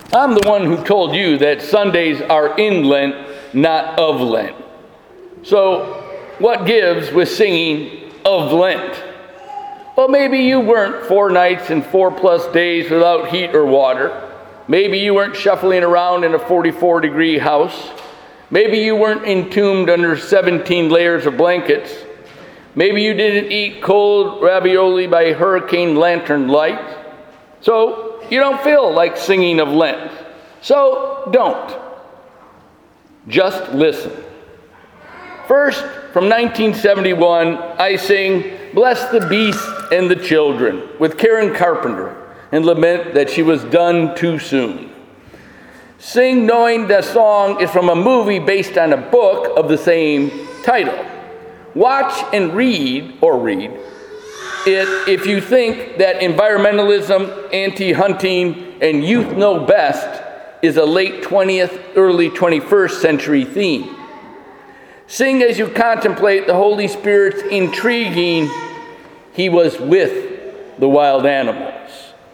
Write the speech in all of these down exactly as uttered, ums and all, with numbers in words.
I'm the one who told you that Sundays are in Lent, not of Lent. So, what gives with singing of Lent? Well, maybe you weren't four nights and four plus days without heat or water. Maybe you weren't shuffling around in a forty-four degree house. Maybe you weren't entombed under seventeen layers of blankets. Maybe you didn't eat cold ravioli by hurricane lantern light. So, you don't feel like singing of Lent. So, don't. Just listen. First, from nineteen seventy-one, I sing Bless the Beast and the Children with Karen Carpenter and lament that she was done too soon. Sing knowing the song is from a movie based on a book of the same title. Watch and read, or read, it if you think that environmentalism, anti-hunting, and youth know best is a late twentieth, early twenty-first century theme. Sing as you contemplate the Holy Spirit's intriguing, he was with the wild animals.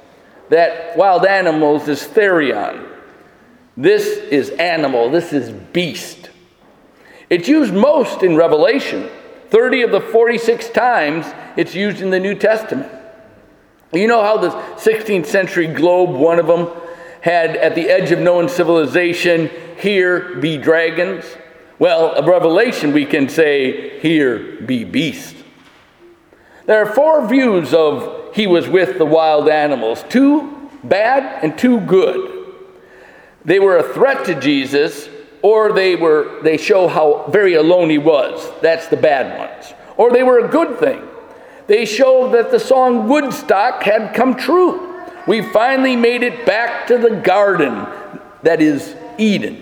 That wild animals is therion. This is animal, this is beast. It's used most in Revelation. thirty of the forty-six times it's used in the New Testament. You know how the sixteenth century globe, one of them, had at the edge of known civilization, here be dragons? Well, of Revelation we can say, here be beasts. There are four views of he was with the wild animals, two bad and two good. They were a threat to Jesus, or they were they show how very alone he was. That's the bad ones. Or they were a good thing. They show that the song Woodstock had come true. We finally made it back to the garden, that is Eden.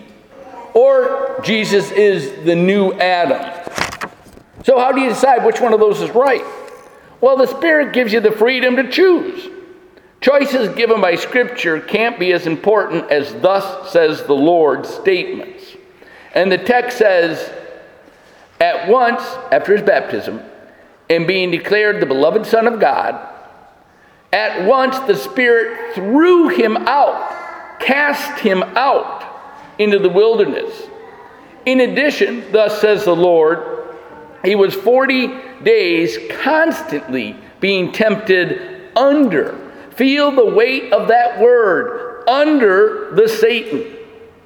Or Jesus is the new Adam. So how do you decide which one of those is right? Well, the Spirit gives you the freedom to choose. Choices given by Scripture can't be as important as thus says the Lord statements. And the text says, at once, after his baptism, and being declared the beloved Son of God, at once the Spirit threw him out, cast him out into the wilderness. In addition, thus says the Lord, he was forty days constantly being tempted under. Feel the weight of that word, under the Satan.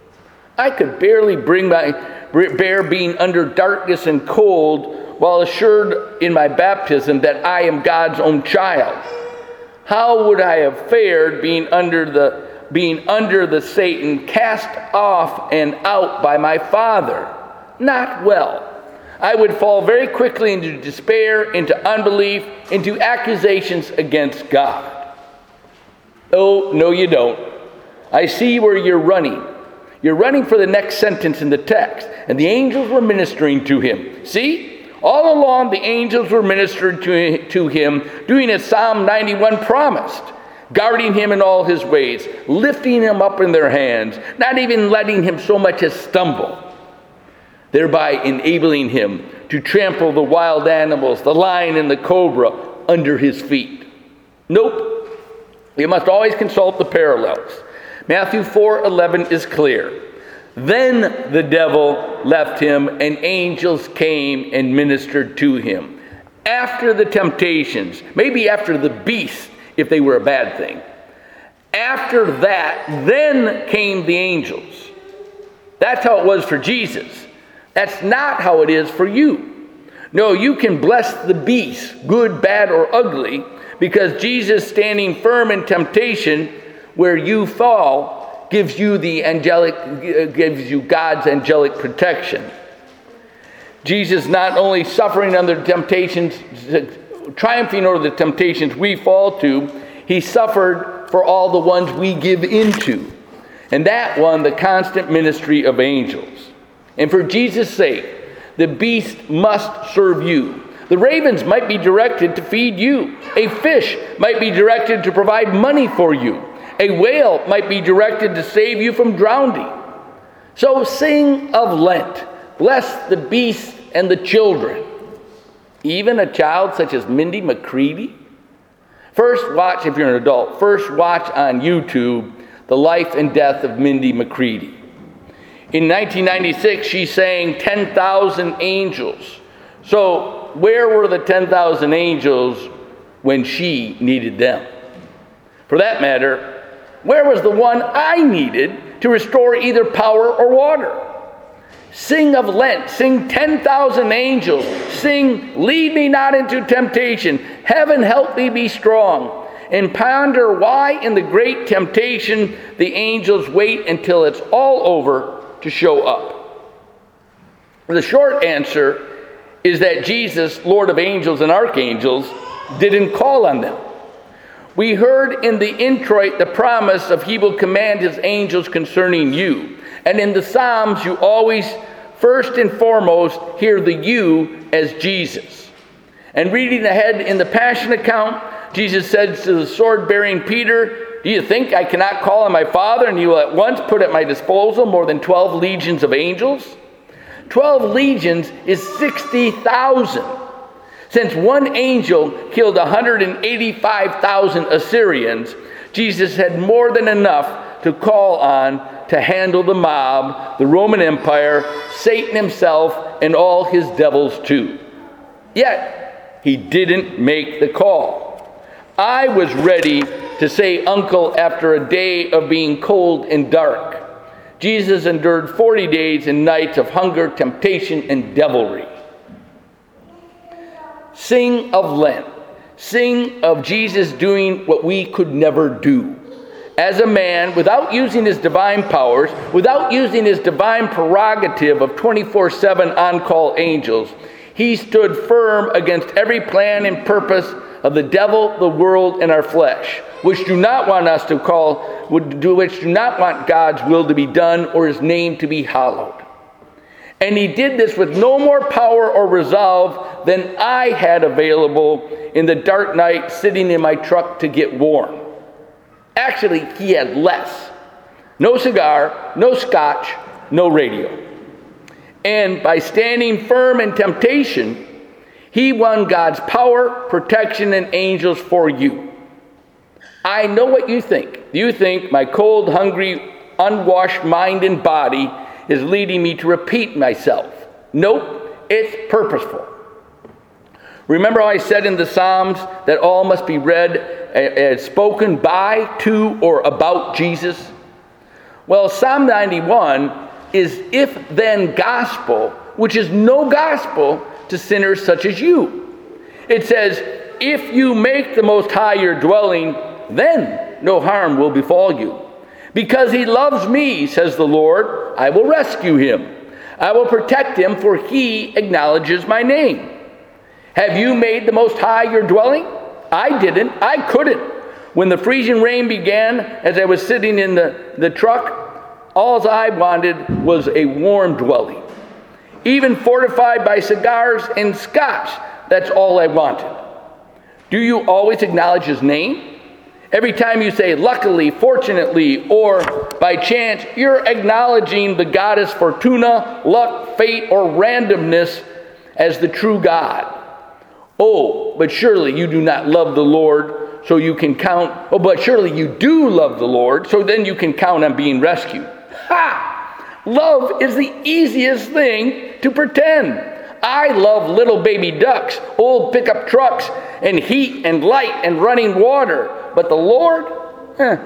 I could barely bring my bear being under darkness and cold while assured in my baptism that I am God's own child. How would I have fared being under the being under the Satan, cast off and out by my Father? Not well. I would fall very quickly into despair, into unbelief, into accusations against God. Oh, no you don't. I see where you're running. You're running for the next sentence in the text. And the angels were ministering to him. See? All along the angels were ministered to, to him, doing as Psalm ninety-one promised. Guarding him in all his ways, lifting him up in their hands, not even letting him so much as stumble, thereby enabling him to trample the wild animals, the lion and the cobra, under his feet. Nope. You must always consult the parallels. Matthew four eleven is clear. Then the devil left him, and angels came and ministered to him. After the temptations, maybe after the beast, if they were a bad thing. After that, then came the angels. That's how it was for Jesus. That's not how it is for you. No, you can bless the beast, good, bad, or ugly, because Jesus, standing firm in temptation, where you fall, gives you the angelic, gives you God's angelic protection. Jesus not only suffering under temptations, triumphing over the temptations we fall to, he suffered for all the ones we give into. And that one, the constant ministry of angels. And for Jesus' sake, the beast must serve you. The ravens might be directed to feed you. A fish might be directed to provide money for you. A whale might be directed to save you from drowning. So sing of Lent. Bless the beast and the children. Even a child such as Mindy McCready. First watch, if you're an adult, first watch on YouTube The Life and Death of Mindy McCready. In nineteen ninety-six, she sang ten thousand Angels. So where were the ten thousand angels when she needed them? For that matter, where was the one I needed to restore either power or water? Sing of Lent, sing ten thousand angels, sing lead me not into temptation, heaven help me be strong, and ponder why in the great temptation the angels wait until it's all over to show up. The short answer is that Jesus, Lord of angels and archangels, didn't call on them. We heard in the introit the promise of he will command his angels concerning you. And in the Psalms, you always, first and foremost, hear the you as Jesus. And reading ahead in the Passion account, Jesus said to the sword-bearing Peter, do you think I cannot call on my Father, and he will at once put at my disposal more than twelve legions of angels? Twelve legions is sixty thousand. Since one angel killed one hundred eighty-five thousand Assyrians, Jesus had more than enough to call on to handle the mob, the Roman Empire, Satan himself, and all his devils too. Yet, he didn't make the call. I was ready to say uncle after a day of being cold and dark. Jesus endured forty days and nights of hunger, temptation, and devilry. Sing of Lent. Sing of Jesus doing what we could never do. As a man, without using his divine powers, without using his divine prerogative of twenty-four seven on-call angels, he stood firm against every plan and purpose of the devil, the world, and our flesh, which do not want us to call, would do, which do not want God's will to be done or his name to be hallowed. And he did this with no more power or resolve than I had available in the dark night sitting in my truck to get warm. Actually, he had less. No cigar, no scotch, no radio. And by standing firm in temptation, he won God's power, protection, and angels for you. I know what you think. You think my cold, hungry, unwashed mind and body is leading me to repeat myself. Nope, it's purposeful. Remember how I said in the Psalms that all must be read as spoken by, to, or about Jesus? Well, Psalm ninety-one is if-then gospel, which is no gospel to sinners such as you. It says, if you make the Most High your dwelling, then no harm will befall you. Because he loves me, says the Lord, I will rescue him. I will protect him, for he acknowledges my name. Have you made the Most High your dwelling? I didn't. I couldn't. When the freezing rain began, as I was sitting in the, the truck, all I wanted was a warm dwelling. Even fortified by cigars and scotch, that's all I wanted. Do you always acknowledge his name? Every time you say luckily, fortunately, or by chance, you're acknowledging the goddess Fortuna, luck, fate, or randomness as the true God. Oh, but surely you do not love the Lord, so you can count. Oh, but surely you do love the Lord, so then you can count on being rescued. Ha! Love is the easiest thing to pretend. I love little baby ducks, old pickup trucks, and heat and light and running water. But the Lord? Eh.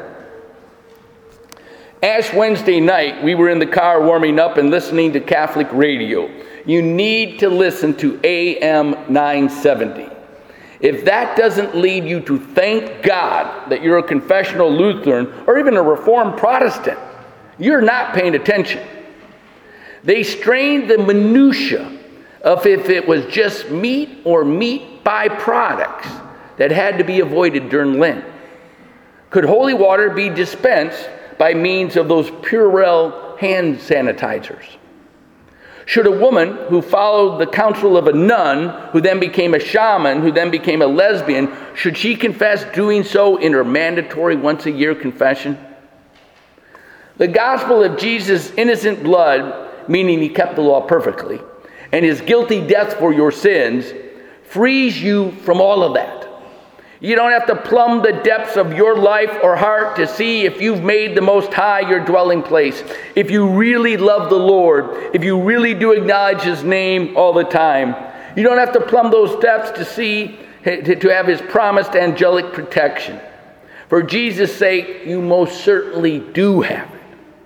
Ash Wednesday night, we were in the car warming up and listening to Catholic radio. You need to listen to A M nine seventy. If that doesn't lead you to thank God that you're a confessional Lutheran or even a Reformed Protestant, you're not paying attention. They strained the minutia of if it was just meat or meat byproducts that had to be avoided during Lent. Could holy water be dispensed by means of those Purell hand sanitizers? Should a woman who followed the counsel of a nun, who then became a shaman, who then became a lesbian, should she confess doing so in her mandatory once-a-year confession? The gospel of Jesus' innocent blood, meaning he kept the law perfectly, and his guilty death for your sins, frees you from all of that. You don't have to plumb the depths of your life or heart to see if you've made the Most High your dwelling place. If you really love the Lord, if you really do acknowledge His name all the time. You don't have to plumb those depths to see, to have His promised angelic protection. For Jesus' sake, you most certainly do have it.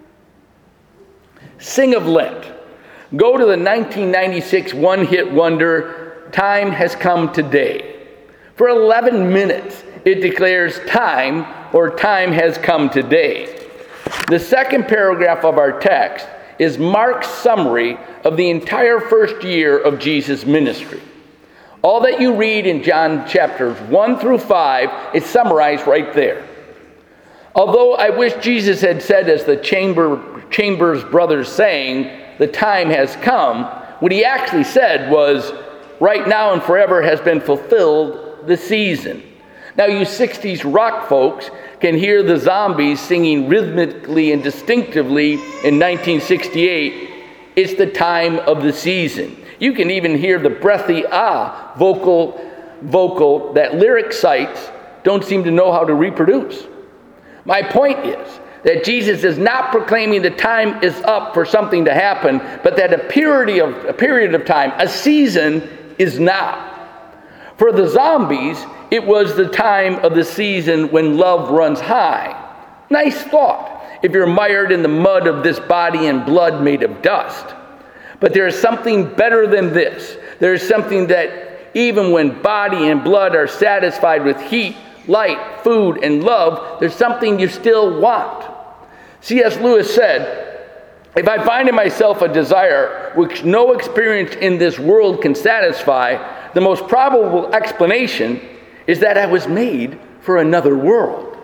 Sing of Lent. Go to the nineteen ninety-six one-hit wonder, Time Has Come Today. For eleven minutes, it declares time, or time has come today. The second paragraph of our text is Mark's summary of the entire first year of Jesus' ministry. All that you read in John chapters one through five is summarized right there. Although I wish Jesus had said, as the chamber, Chambers brothers sang, the time has come, what he actually said was, right now and forever has been fulfilled the season. Now you sixties rock folks can hear the Zombies singing rhythmically and distinctively in nineteen sixty-eight, it's the time of the season. You can even hear the breathy ah vocal vocal that lyric sites don't seem to know how to reproduce. My point is that Jesus is not proclaiming the time is up for something to happen, but that a period of, a period of time, a season, is now. For the Zombies, it was the time of the season when love runs high. Nice thought, if you're mired in the mud of this body and blood made of dust. But there is something better than this. There is something that even when body and blood are satisfied with heat, light, food, and love, there's something you still want. C S Lewis said, if I find in myself a desire which no experience in this world can satisfy, the most probable explanation is that I was made for another world.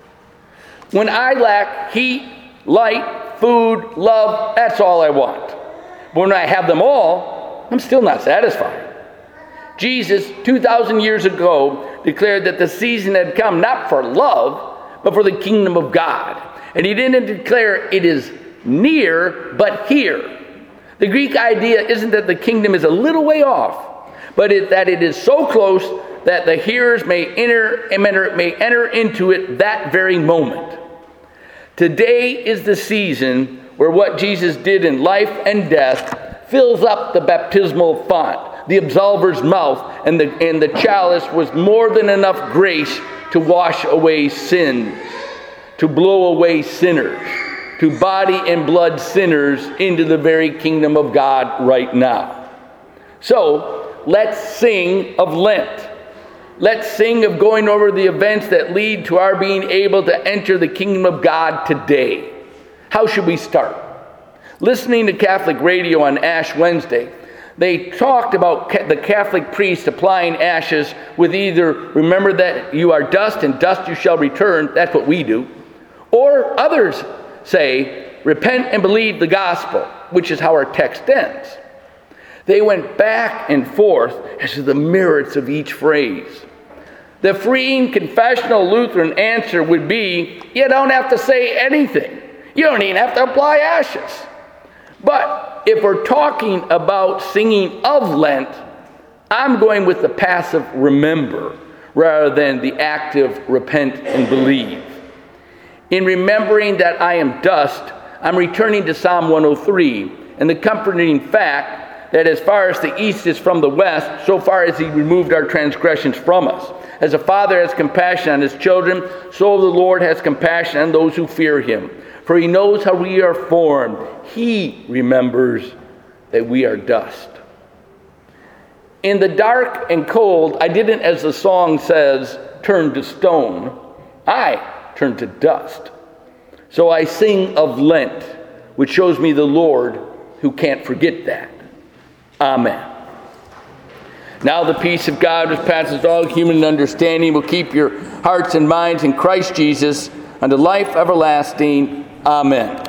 When I lack heat, light, food, love, that's all I want. But when I have them all, I'm still not satisfied. Jesus, two thousand years ago, declared that the season had come not for love, but for the kingdom of God. And he didn't declare it is near, but here. The Greek idea isn't that the kingdom is a little way off, but it, that it is so close that the hearers may enter, may enter into it that very moment. Today is the season where what Jesus did in life and death fills up the baptismal font, the absolver's mouth, and the, and the chalice was more than enough grace to wash away sins, to blow away sinners, to body and blood sinners into the very kingdom of God right now. So, let's sing of Lent. Let's sing of going over the events that lead to our being able to enter the kingdom of God today. How should we start? Listening to Catholic radio on Ash Wednesday, they talked about the Catholic priest applying ashes with either, remember that you are dust and dust you shall return, that's what we do, or others say, repent and believe the gospel, which is how our text ends. They went back and forth as to the merits of each phrase. The freeing confessional Lutheran answer would be, you don't have to say anything. You don't even have to apply ashes. But if we're talking about singing of Lent, I'm going with the passive remember rather than the active repent and believe. In remembering that I am dust, I'm returning to Psalm one oh three and the comforting fact that as far as the east is from the west, so far as he removed our transgressions from us. As a father has compassion on his children, so the Lord has compassion on those who fear him. For he knows how we are formed. He remembers that we are dust. In the dark and cold, I didn't, as the song says, turn to stone. I turned to dust. So I sing of Lent, which shows me the Lord who can't forget that. Amen. Now the peace of God, which passes all human understanding, will keep your hearts and minds in Christ Jesus unto life everlasting. Amen.